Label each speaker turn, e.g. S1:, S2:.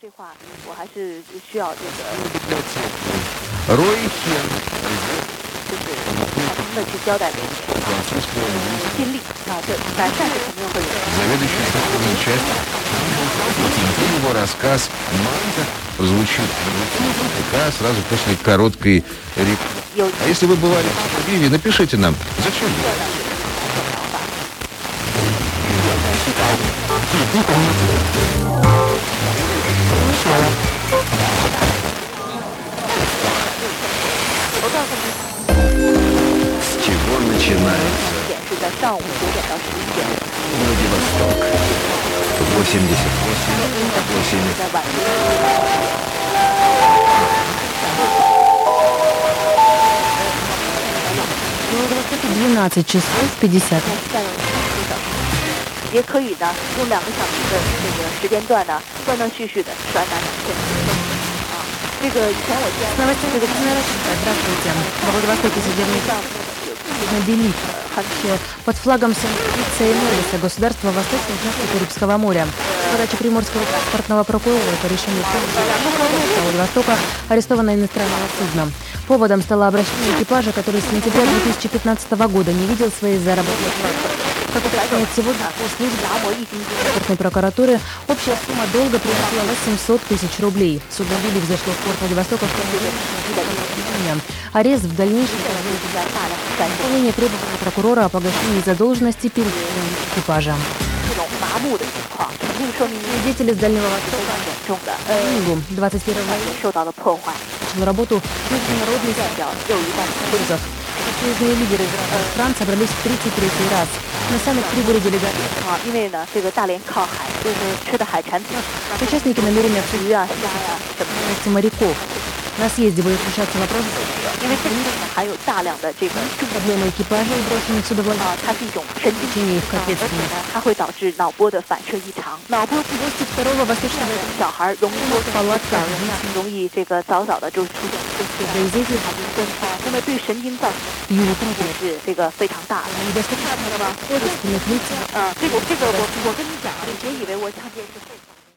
S1: 这话我还是需要这个
S2: Рой Хен,
S1: 就是好听的去交代给你，尽力啊，对，改善是肯定会有的。
S2: заведующий соседней частью. Его рассказ «Манка» звучит наверняка сразу после короткой рекламы. А если вы бывали в Тель-Авиве, напишите нам. Зачем?
S3: С чего начинается
S1: 点是在上午9点到11点，
S3: Владивосток? 88, 80.
S1: 在晚上。
S4: 12 часов 50.
S1: 也可以呢，用2个小时的这个时间段呢，断断续续的传达你的啊。这个以前我见
S4: Новостей Здравствуйте. Во Владивостоке судебный делит под флагом Сан-Франциско и Норриса государства восточной части Карибского моря. С подачи Приморского транспортного прокурора по решению Владивостока арестовано иностранное судно. Поводом стало обращение экипажа, который с сентября 2015 года не видел своей заработной платы. Как уточняет сегодня по службе транспортной прокуратуры, общая сумма долга превысила 800 тысяч рублей. Судно Вилли взошло в порт Владивостока в понедельник. Арест в дальнейшем выполнение требований прокурора о погашении задолженности перед экипажем. Свидетели с Дальнего Востока книгу 21 начал работу международный судов. Союзные лидеры стран собрались в 33-й раз. На саммит прибыли делегаты. Участники намерены обсудить моряков. На съезде будет решаться вопрос проблемы экипажа и брошенных судовладельцев, привлечение их к ответственности. Гости второго восточного палатка недостаточно лиц.